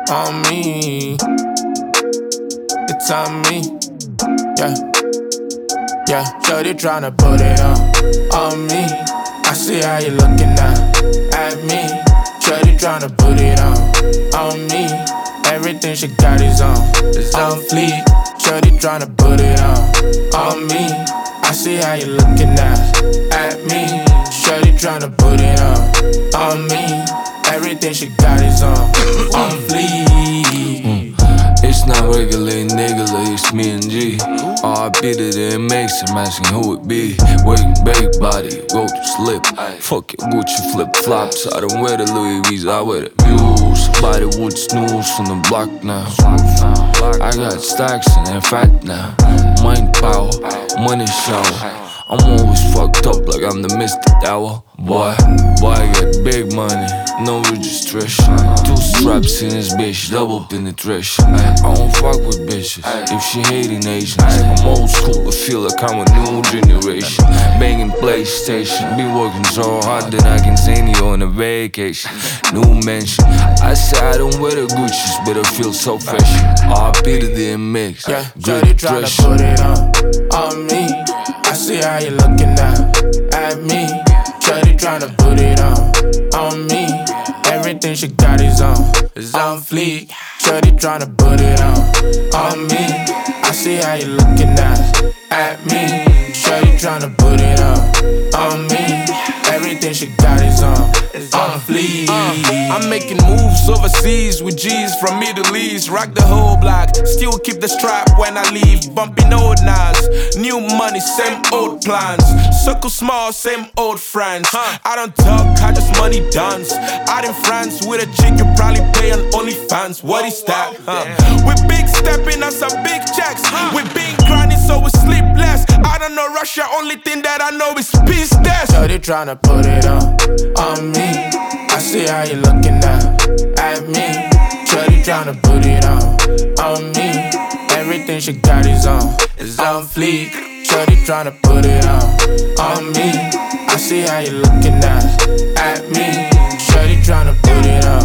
on me. It's on me. Yeah, yeah. Shorty tryna put it on me. I see how you looking now at me. Shorty tryna put it on me. Everything she got is on fleek. Shorty tryna put it on me. I see how you looking now at me. Shorty tryna put it on me. Everything she got is on fleek. It's not regular, nigga, it's me and G. R.I.P. to the MX, I'm asking who it be. Working big body, go to slip. Fuck your Gucci flip flops. I don't wear the Louis V's, I wear the Views. Body wood snooze from the block now. I got stacks and they're fat now. Mind power, money shower. I'm always fucked up like I'm the Mystic Hour. Boy, I got big money, no registration. 2 straps in this bitch, double penetration. I don't fuck with bitches if she hating Asians. I'm old school, but feel like I'm a new generation. Banging PlayStation, be working so hard that I can send you on a vacation. New mansion, I say I don't wear the Gucci's, but I feel so fresh. R.I.P. to the MX, yeah, Shorty tryna put it on me. I see how you looking now at me. Shorty tryna put it on me. Everything she got is on fleek. Shorty tryna put it on me. I see how you looking now at me. Shorty tryna put it on me. Everything she got is on fleek. I'm making moves overseas with G's from Middle East. Rock the whole block, still keep the strap when I leave. Bumping old Nas, new money, same old plans. Circle small, same old friends. I don't talk, I just money dance. Out in France with a chick, you probably pay on OnlyFans. What is that? We big stepping on some big checks. We been grinding so we sleep less. I don't know Russia, only thing that I know is peace death. Shorty tryna put it on me. I see how you looking now at me. Shorty tryna put it on me. Everything she got is on fleek. Shorty tryna put it on me. I see how you looking now at me. Shorty tryna put it on